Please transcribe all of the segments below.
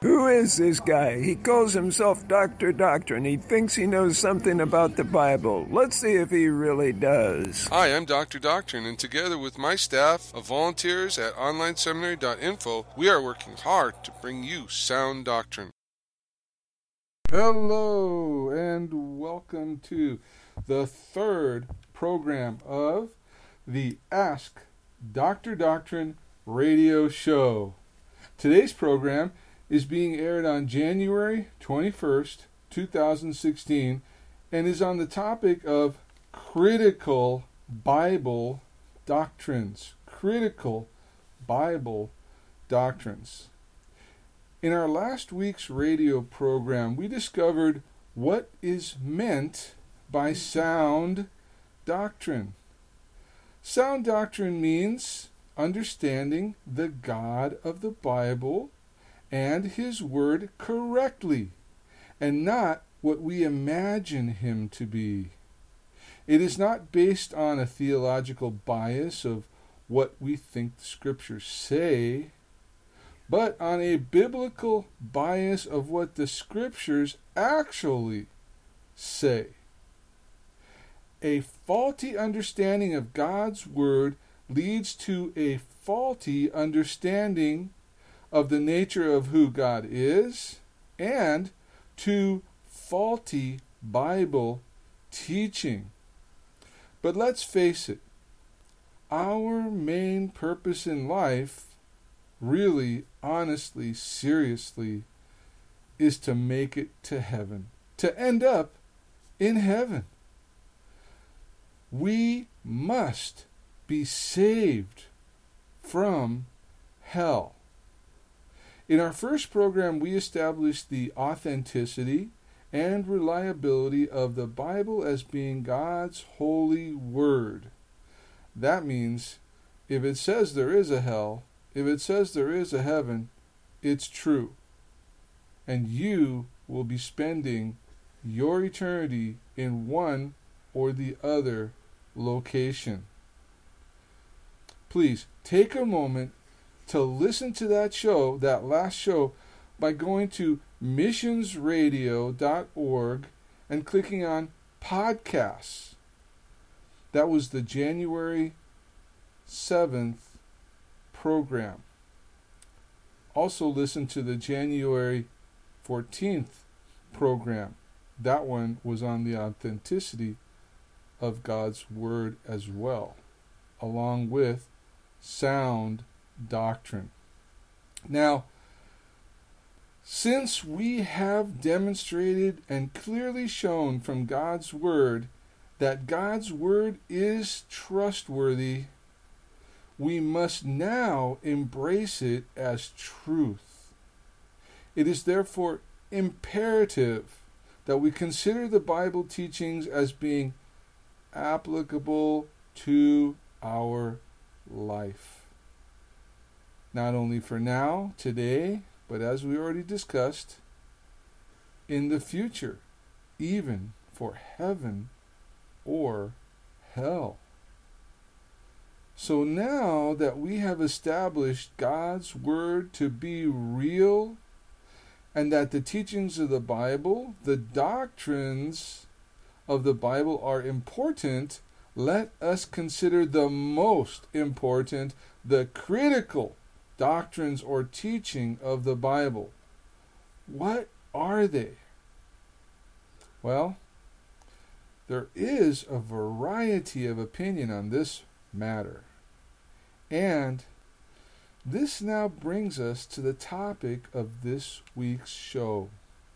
Who is this guy? He calls himself Dr. Doctrine. He thinks he knows something about the Bible. Let's see if he really does. Hi, I'm Dr. Doctrine, and together with my staff of volunteers at onlineseminary.info, we are working hard to bring you sound doctrine. Hello, and welcome to the third program of the Ask Dr. Doctrine radio show. Today's program is being aired on January 21st, 2016, and is on the topic of critical Bible doctrines. Critical Bible doctrines. In our last week's radio program, we discovered what is meant by sound doctrine. Sound doctrine means understanding the God of the Bible and His Word correctly, and not what we imagine Him to be. It is not based on a theological bias of what we think the Scriptures say, but on a biblical bias of what the Scriptures actually say. A faulty understanding of God's Word leads to a faulty understanding of the nature of who God is, and to faulty Bible teaching. But let's face it, our main purpose in life, really, honestly, seriously, is to make it to heaven, to end up in heaven. We must be saved from hell. In our first program, we established the authenticity and reliability of the Bible as being God's holy word. That means if it says there is a hell, if it says there is a heaven, it's true. And you will be spending your eternity in one or the other location. Please take a moment to listen to that show, that last show, by going to missionsradio.org and clicking on podcasts. That was the January 7th program. Also listen to the January 14th program. That one was on the authenticity of God's Word as well, along with sound doctrine. Now, since we have demonstrated and clearly shown from God's Word that God's Word is trustworthy, we must now embrace it as truth. It is therefore imperative that we consider the Bible teachings as being applicable to our life. Not only for now, today, but as we already discussed, in the future, even for heaven or hell. So now that we have established God's Word to be real, and that the teachings of the Bible, the doctrines of the Bible are important, let us consider the most important, the critical doctrines or teaching of the Bible. What are they? Well, there is a variety of opinion on this matter. And this now brings us to the topic of this week's show.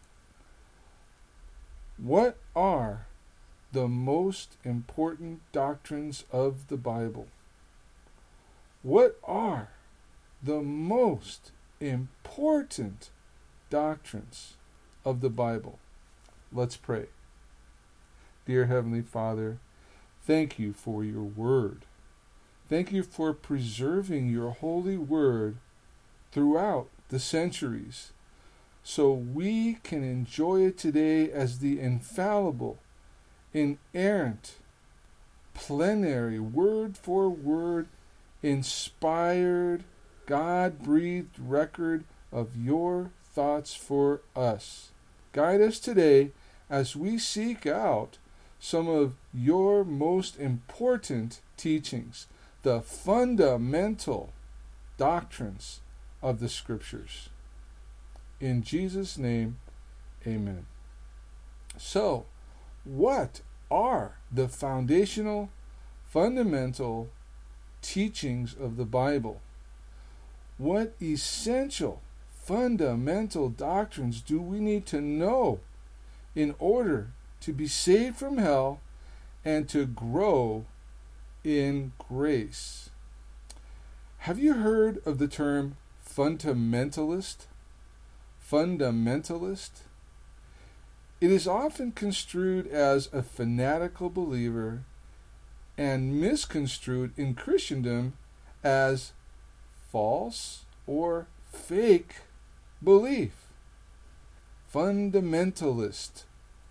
What are the most important doctrines of the Bible? What are the most important doctrines of the Bible? Let's pray. Dear Heavenly Father, thank you for your Word. Thank you for preserving your holy Word throughout the centuries, so we can enjoy it today as the infallible, inerrant, plenary, word for word, inspired, God-breathed record of your thoughts for us. Guide us today as we seek out some of your most important teachings, the fundamental doctrines of the Scriptures. In Jesus' name, amen. So, what are the foundational, fundamental teachings of the Bible? What essential, fundamental doctrines do we need to know in order to be saved from hell and to grow in grace? Have you heard of the term fundamentalist? Fundamentalist? It is often construed as a fanatical believer and misconstrued in Christendom as false or fake belief. Fundamentalist.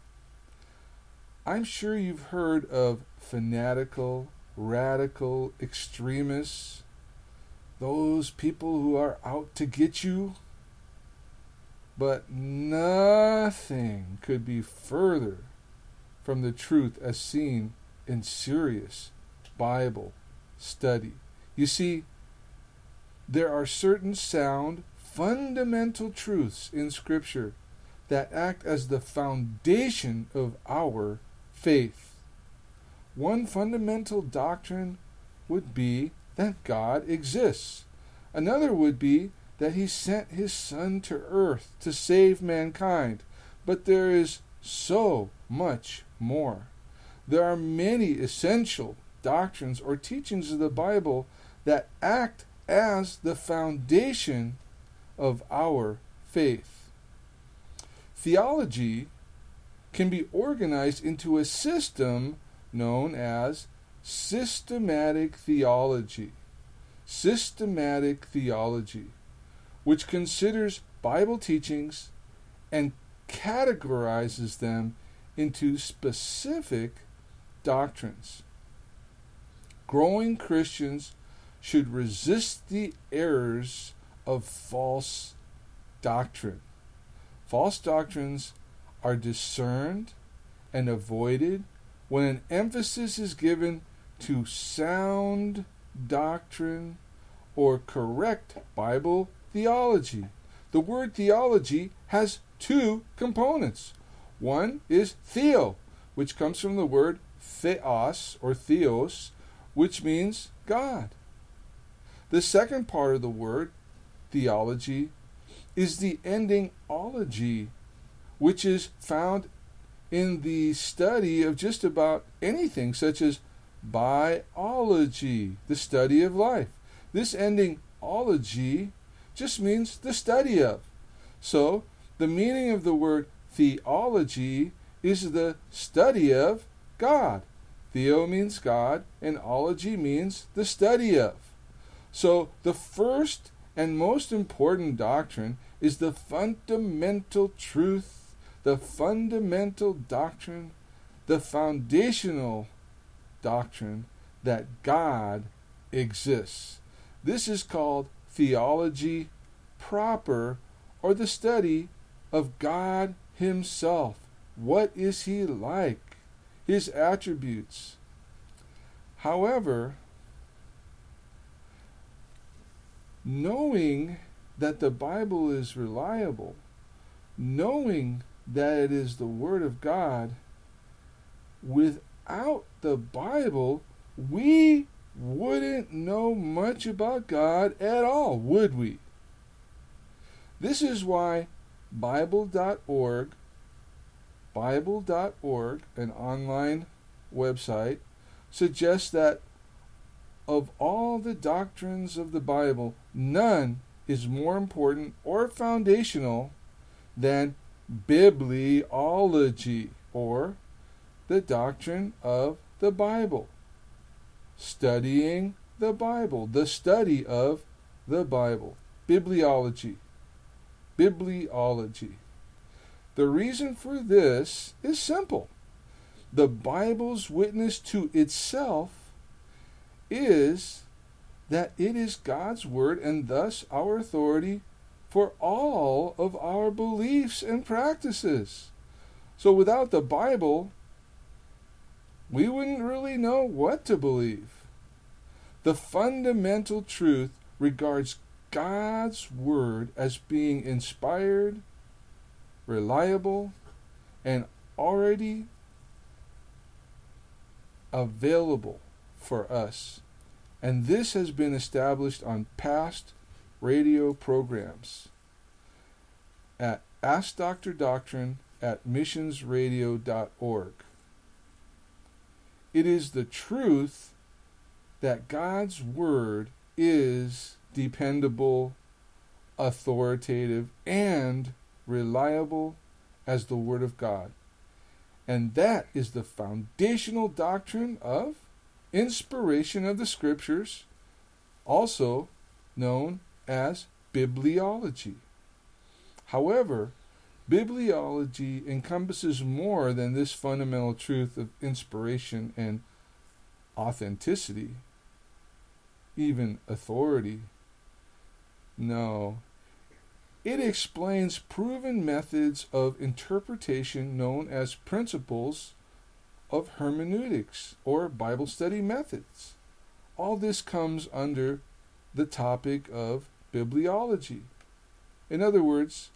I'm sure you've heard of fanatical, radical extremists, those people who are out to get you. But nothing could be further from the truth as seen in serious Bible study. You see, there are certain sound, fundamental truths in Scripture that act as the foundation of our faith. One fundamental doctrine would be that God exists. Another would be that He sent His Son to earth to save mankind. But there is so much more. There are many essential doctrines or teachings of the Bible that act as the foundation of our faith. Theology can be organized into a system known as systematic theology. Systematic theology, which considers Bible teachings and categorizes them into specific doctrines. Growing Christians should resist the errors of false doctrine. False doctrines are discerned and avoided when an emphasis is given to sound doctrine or correct Bible theology. The word theology has two components. One is theo, which comes from the word theos or theos, which means God. The second part of the word theology is the ending ology, which is found in the study of just about anything, such as biology, the study of life. This ending ology just means the study of. So, the meaning of the word theology is the study of God. Theo means God, and ology means the study of. So, the first and most important doctrine is the fundamental truth, the fundamental doctrine, the foundational doctrine that God exists. This is called theology proper, or the study of God Himself. What is He like? His attributes. However, knowing that the Bible is reliable, knowing that it is the Word of God, without the Bible, we wouldn't know much about God at all, would we? This is why Bible.org, an online website, suggests that of all the doctrines of the Bible, none is more important or foundational than bibliology, or the doctrine of the Bible. Studying the Bible, the study of the Bible. Bibliology. Bibliology. The reason for this is simple. The Bible's witness to itself is that it is God's Word, and thus our authority for all of our beliefs and practices. So without the Bible, we wouldn't really know what to believe. The fundamental truth regards God's Word as being inspired, reliable, and already available for us. And this has been established on past radio programs at Ask Dr. Doctrine at missionsradio.org. It is the truth that God's Word is dependable, authoritative, and reliable as the Word of God. And that is the foundational doctrine of inspiration of the Scriptures, also known as bibliology. However, bibliology encompasses more than this fundamental truth of inspiration and authenticity, even authority. No, it explains proven methods of interpretation known as principles of hermeneutics or Bible study methods. All this comes under the topic of bibliology. In other words,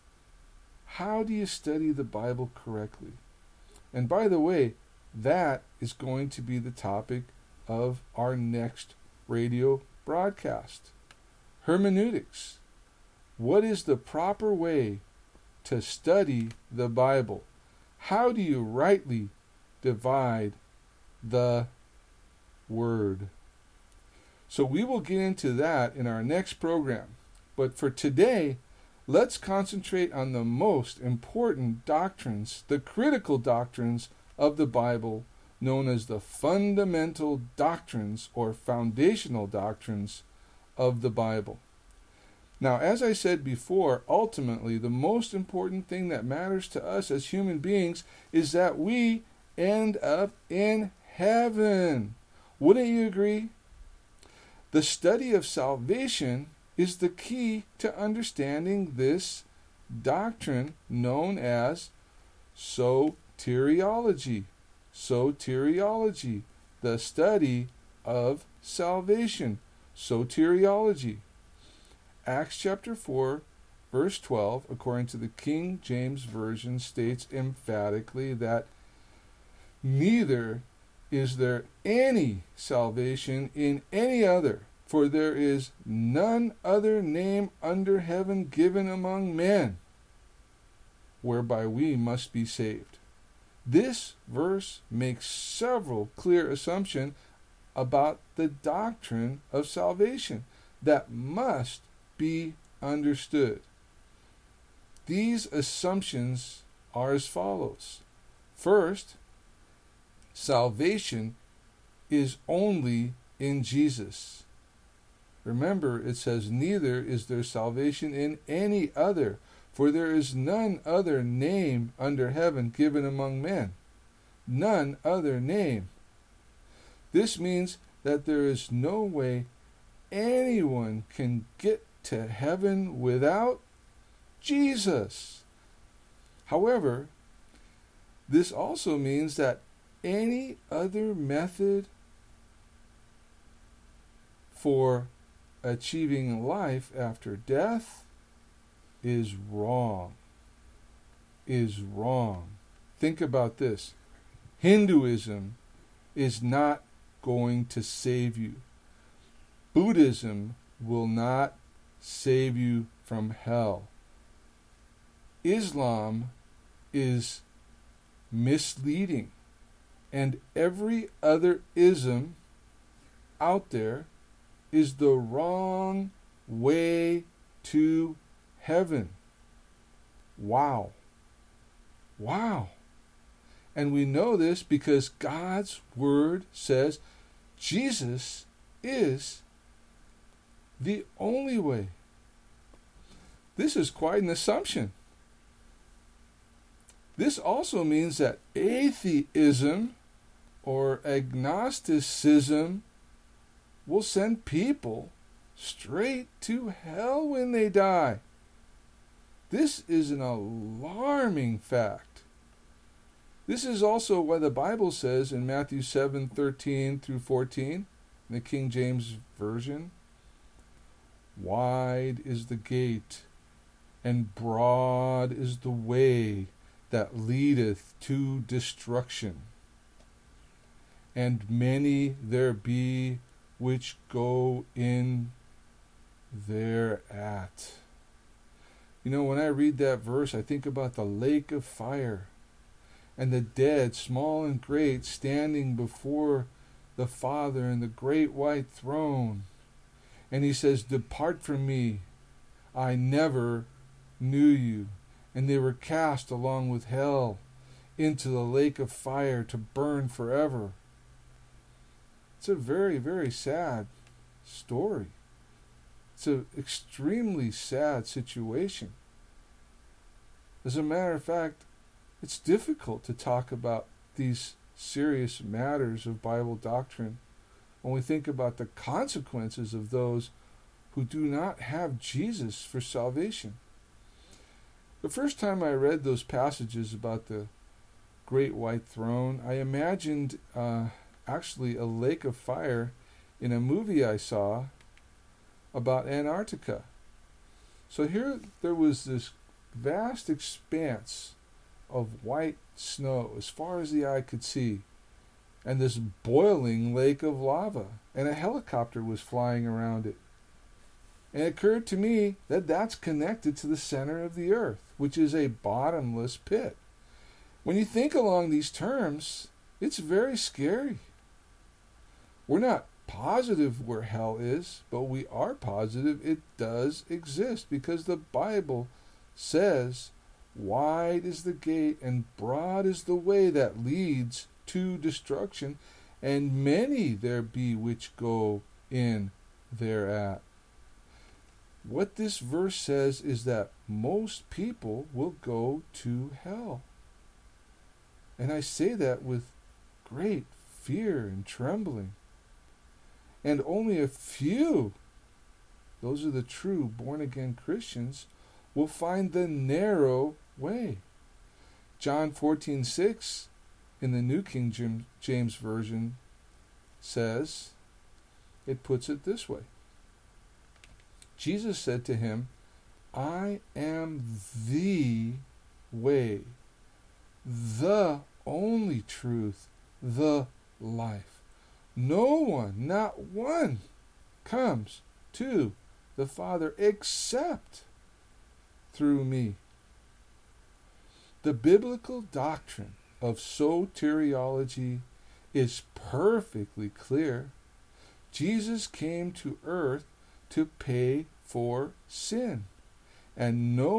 how do you study the Bible correctly? And by the way, that is going to be the topic of our next radio broadcast. Hermeneutics. What is the proper way to study the Bible? How do you rightly divide the Word? So we will get into that in our next program. But for today, let's concentrate on the most important doctrines, the critical doctrines of the Bible, known as the fundamental doctrines or foundational doctrines of the Bible. Now, as I said before, ultimately, the most important thing that matters to us as human beings is that we end up in heaven. Wouldn't you agree? The study of salvation is the key to understanding this doctrine known as soteriology. Soteriology, the study of salvation. Soteriology. Acts chapter 4, verse 12, according to the King James Version, states emphatically that neither is there any salvation in any other, for there is none other name under heaven given among men whereby we must be saved. This verse makes several clear assumptions about the doctrine of salvation that must be understood. These assumptions are as follows. First, salvation is only in Jesus. Remember, it says, neither is there salvation in any other, for there is none other name under heaven given among men. None other name. This means that there is no way anyone can get to heaven without Jesus. However, this also means that any other method for achieving life after death is wrong. Is wrong. Think about this. Hinduism is not going to save you. Buddhism will not save you from hell. Islam is misleading, and every other ism out there is the wrong way to heaven. Wow. Wow. And we know this because God's Word says Jesus is the only way. This is quite an assumption. This also means that atheism or agnosticism will send people straight to hell when they die. This is an alarming fact. This is also why the Bible says in Matthew 7:13 through 14, in the King James Version, "Wide is the gate, and broad is the way that leadeth to destruction, and many there be which go in thereat." You know, when I read that verse, I think about the lake of fire and the dead, small and great, standing before the Father and the great white throne. And he says, "Depart from me, I never knew you." And they were cast along with hell into the lake of fire to burn forever. It's a very, very sad story. It's an extremely sad situation. As a matter of fact, it's difficult to talk about these serious matters of Bible doctrine when we think about the consequences of those who do not have Jesus for salvation. The first time I read those passages about the great white throne, I imagined actually a lake of fire in a movie I saw about Antarctica. So here there was this vast expanse of white snow as far as the eye could see, and this boiling lake of lava, and a helicopter was flying around it. And it occurred to me that that's connected to the center of the earth, which is a bottomless pit. When you think along these terms, it's very scary. We're not positive where hell is, but we are positive it does exist, because the Bible says, "Wide is the gate and broad is the way that leads to destruction, and many there be which go in thereat." What this verse says is that most people will go to hell. And I say that with great fear and trembling. And only a few, those are the true born-again Christians, will find the narrow way. John 14:6 in the New King James Version says, it puts it this way. Jesus said to him, "I am the way, the only truth, the life. No one, not one, comes to the Father except through me." The biblical doctrine of soteriology is perfectly clear. Jesus came to earth to pay for sin, and no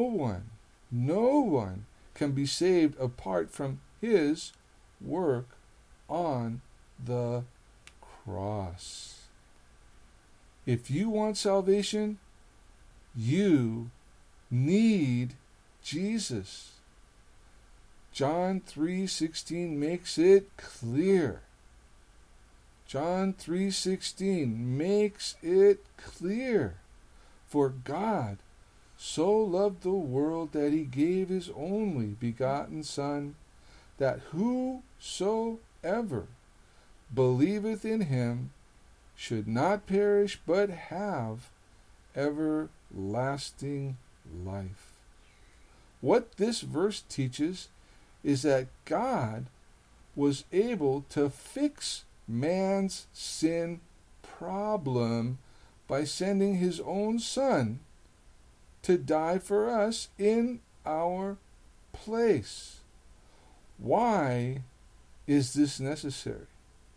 one can be saved apart from his work on the cross. If you want salvation, you need Jesus. John 3:16 makes it clear. John 3:16 makes it clear. For God so loved the world that he gave his only begotten Son, that whosoever believeth in him should not perish but have everlasting life. What this verse teaches is that God was able to fix man's sin problem by sending his own Son to die for us in our place. Why is this necessary?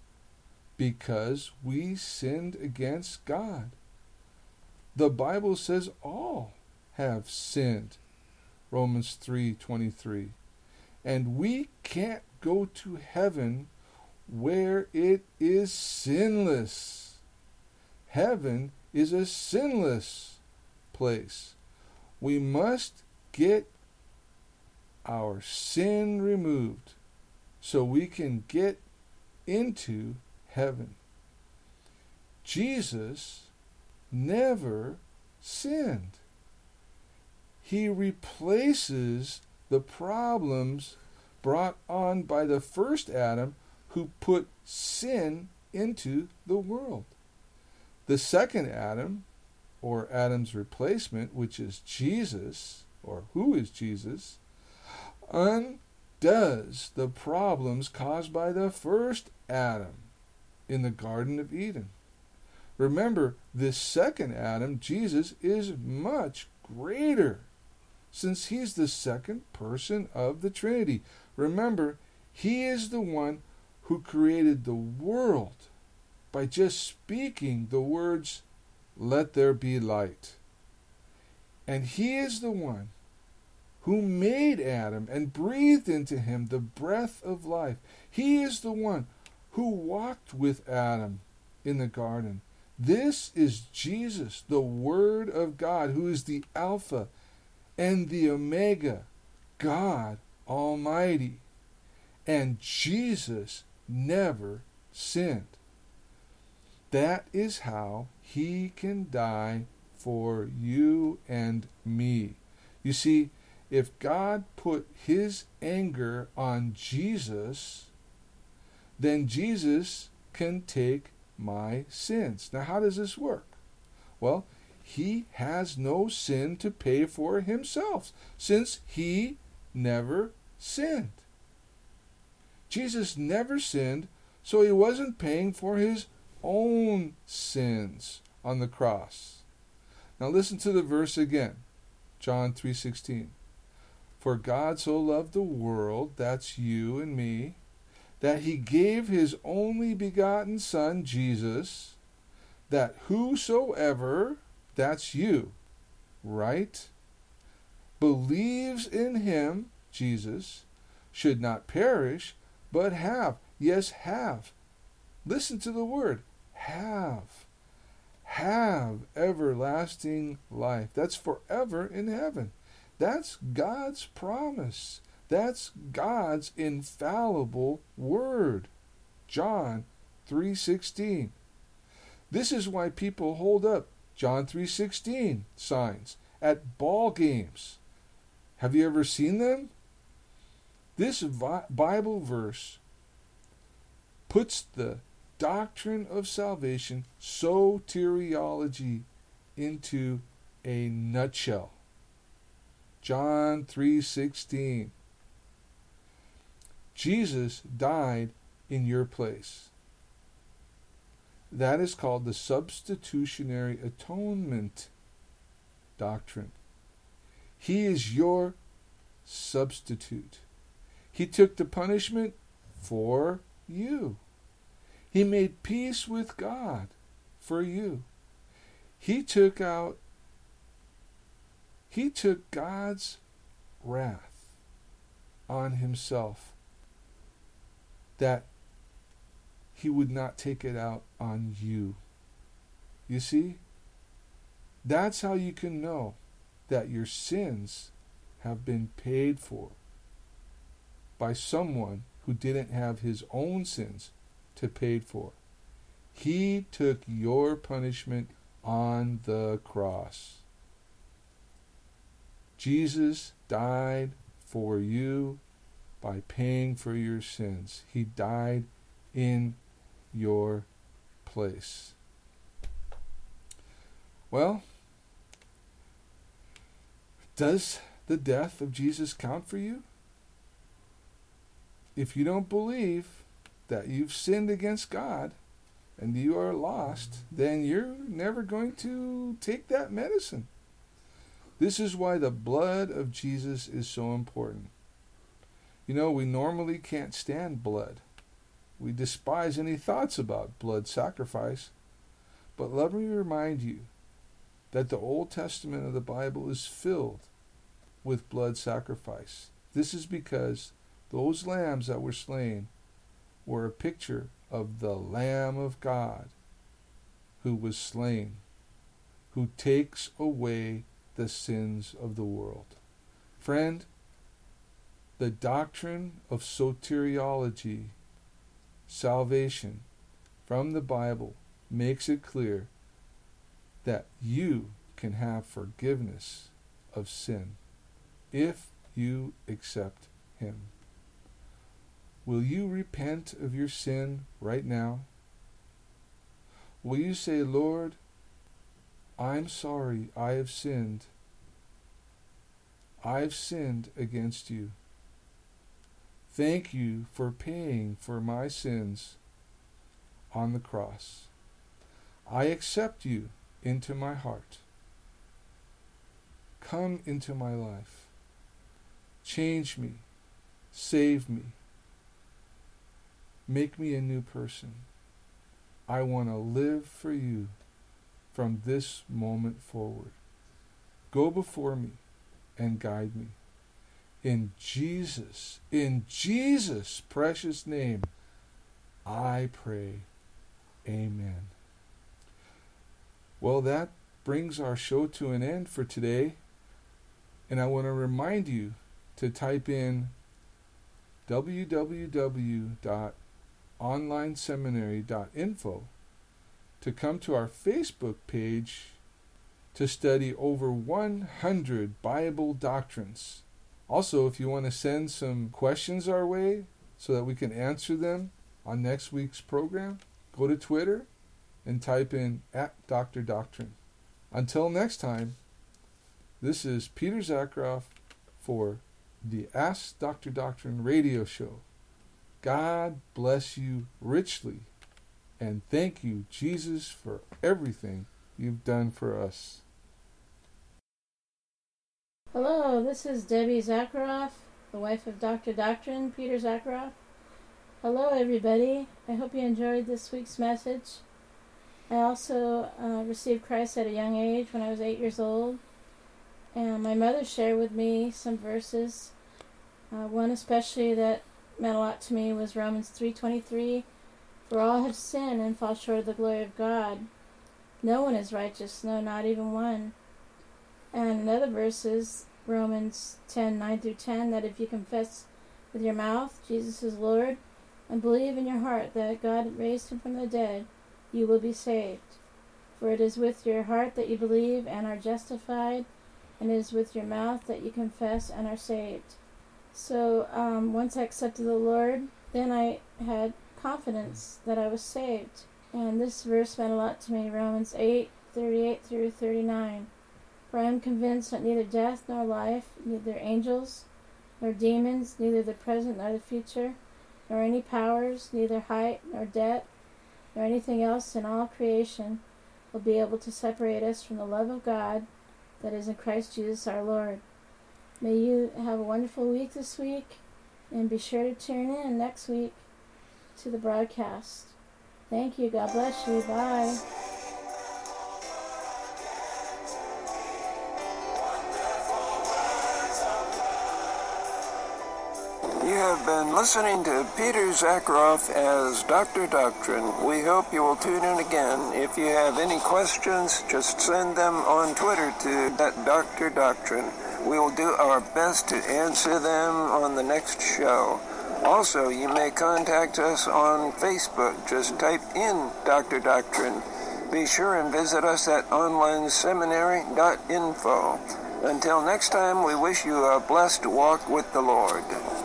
Because we sinned against God. The Bible says all have sinned. Romans 3:23. And we can't go to heaven where it is sinless. Heaven is a sinless place. We must get our sin removed so we can get into heaven. Jesus never sinned. He replaces the problems brought on by the first Adam who put sin into the world. The second Adam, or Adam's replacement, which is Jesus, or who is Jesus, undoes the problems caused by the first Adam in the Garden of Eden. Remember, this second Adam, Jesus, is much greater, since he's the second person of the Trinity. Remember, he is the one who created the world by just speaking the words, "Let there be light." And he is the one who made Adam and breathed into him the breath of life. He is the one who walked with Adam in the garden. This is Jesus, the Word of God, who is the Alpha and the Omega, God Almighty. And Jesus never sinned. That is how he can die for you and me. You see, if God put his anger on Jesus, then Jesus can take my sins. Now, how does this work? Well, he has no sin to pay for himself, since he never sinned. Jesus never sinned, so he wasn't paying for his own sins on the cross. Now listen to the verse again. John 3:16. For God so loved the world, that's you and me, that he gave his only begotten Son, Jesus, that whosoever, that's you, right, believes in him, Jesus, should not perish, but have, yes, have. Listen to the word, have everlasting life. That's forever in heaven. That's God's promise. That's God's infallible word. John 3:16. This is why people hold up John 3:16 signs at ball games. Have you ever seen them? This Bible verse puts the doctrine of salvation, soteriology, into a nutshell. John 3:16. Jesus died in your place. That is called the substitutionary atonement doctrine. He is your substitute. He took the punishment for you. He made peace with God for you. He took God's wrath on himself, that he would not take it out on you. You see? That's how you can know that your sins have been paid for by someone who didn't have his own sins to pay for. He took your punishment on the cross. Jesus died for you by paying for your sins. He died in your place. Well, does the death of Jesus count for you? If you don't believe that you've sinned against God and you are lost, then you're never going to take that medicine. This is why the blood of Jesus is so important. You know, we normally can't stand blood. We despise any thoughts about blood sacrifice. But let me remind you that the Old Testament of the Bible is filled with blood sacrifice. This is because those lambs that were slain were a picture of the Lamb of God who was slain, who takes away the sins of the world. Friend, the doctrine of soteriology, salvation, from the Bible makes it clear that you can have forgiveness of sin if you accept him. Will you repent of your sin right now? Will you say, Lord, I'm sorry I have sinned. I've sinned against you. Thank you for paying for my sins on the cross. I accept you into my heart. Come into my life. Change me. Save me. Make me a new person. I want to live for you from this moment forward. Go before me and guide me. In Jesus' precious name, I pray. Amen. Well, that brings our show to an end for today. And I want to remind you to type in www.onlineseminary.info to come to our Facebook page to study over 100 Bible doctrines. Also, if you want to send some questions our way so that we can answer them on next week's program, go to Twitter and type in @DrDoctrine. Until next time, this is Peter Zakroff for the Ask Dr. Doctrine radio show. God bless you richly, and thank you, Jesus, for everything you've done for us. Hello, this is Debbie Zakroff, the wife of Dr. Doctrine, Peter Zakroff. Hello, everybody. I hope you enjoyed this week's message. I also received Christ at a young age when I was 8 years old. And my mother shared with me some verses. One especially that meant a lot to me was Romans 3:23. For all have sinned and fall short of the glory of God. No one is righteous, no, not even one. And another verse is Romans 10:9-10, that if you confess with your mouth Jesus is Lord and believe in your heart that God raised him from the dead, you will be saved. For it is with your heart that you believe and are justified, and it is with your mouth that you confess and are saved. So once I accepted the Lord, then I had confidence that I was saved. And this verse meant a lot to me, Romans 8:38-39. For I am convinced that neither death nor life, neither angels nor demons, neither the present nor the future, nor any powers, neither height nor depth, nor anything else in all creation will be able to separate us from the love of God that is in Christ Jesus our Lord. May you have a wonderful week this week, and be sure to tune in next week to the broadcast. Thank you. God bless you. Bye. You have been listening to Peter Zakroff as Dr. Doctrine. We hope you will tune in again. If you have any questions, just send them on Twitter to @Dr. Doctrine. We will do our best to answer them on the next show. Also, you may contact us on Facebook. Just type in Dr. Doctrine. Be sure and visit us at onlineseminary.info. Until next time, we wish you a blessed walk with the Lord.